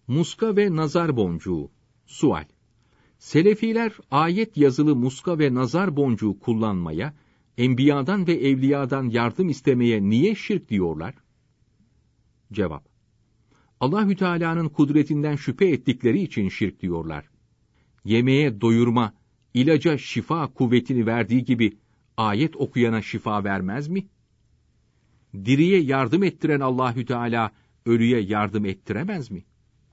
Muska ve nazar boncuğu. Sual. Selefiler ayet yazılı muska ve nazar boncuğu kullanmaya, enbiyadan ve evliyadan yardım istemeye niye şirk diyorlar? Cevap. Allahü Teala'nın kudretinden şüphe ettikleri için şirk diyorlar. Yemeğe doyurma, ilaca şifa kuvvetini verdiği gibi ayet okuyana şifa vermez mi? Diriye yardım ettiren Allahü Teala ölüye yardım ettiremez mi?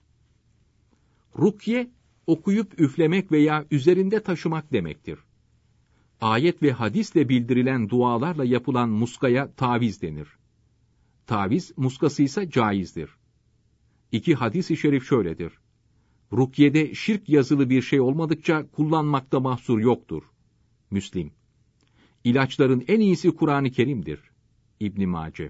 Rukye, okuyup üflemek veya üzerinde taşımak demektir. Ayet ve hadisle bildirilen dualarla yapılan muskaya taviz denir. Taviz, muskasıysa caizdir. İki hadis-i şerif şöyledir. Rukyede şirk yazılı bir şey olmadıkça kullanmakta mahsur yoktur. Müslim. İlaçların en iyisi Kur'an-ı Kerim'dir. İbn Mace.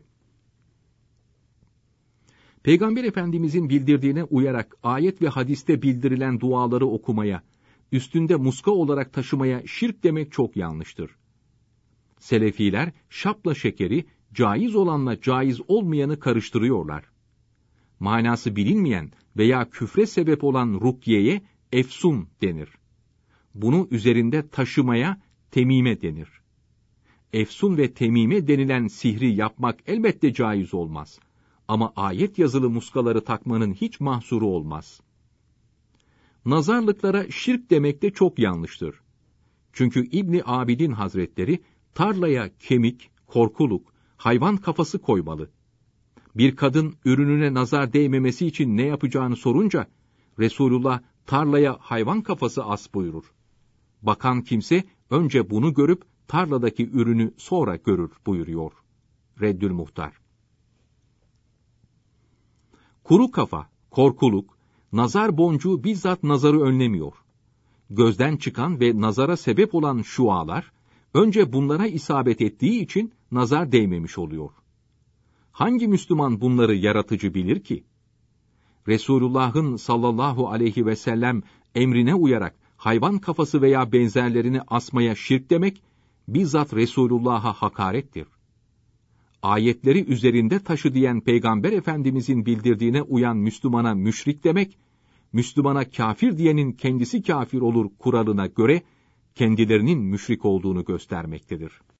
Peygamber Efendimizin bildirdiğine uyarak ayet ve hadiste bildirilen duaları okumaya, üstünde muska olarak taşımaya şirk demek çok yanlıştır. Selefiler şapla şekeri caiz olanla caiz olmayanı karıştırıyorlar. Manası bilinmeyen veya küfre sebep olan rukyeye efsun denir. Bunu üzerinde taşımaya temime denir. Efsun ve temime denilen sihri yapmak elbette caiz olmaz. Ama ayet yazılı muskaları takmanın hiç mahsuru olmaz. Nazarlıklara şirk demek de çok yanlıştır. Çünkü İbni Abidin Hazretleri tarlaya kemik, korkuluk, hayvan kafası koymalı. Bir kadın ürününe nazar değmemesi için ne yapacağını sorunca Resulullah tarlaya hayvan kafası as buyurur. Bakan kimse önce bunu görüp tarladaki ürünü sonra görür buyuruyor. Reddül Muhtar. Kuru kafa, korkuluk, nazar boncuğu bizzat nazarı önlemiyor. Gözden çıkan ve nazara sebep olan şualar, önce bunlara isabet ettiği için nazar değmemiş oluyor. Hangi Müslüman bunları yaratıcı bilir ki? Resulullah'ın sallallahu aleyhi ve sellem emrine uyarak hayvan kafası veya benzerlerini asmaya şirk demek, bizzat Resulullah'a hakarettir. Ayetleri üzerinde taşı diyen Peygamber Efendimizin bildirdiğine uyan Müslümana müşrik demek, Müslümana kafir diyenin kendisi kafir olur kuralına göre, kendilerinin müşrik olduğunu göstermektedir.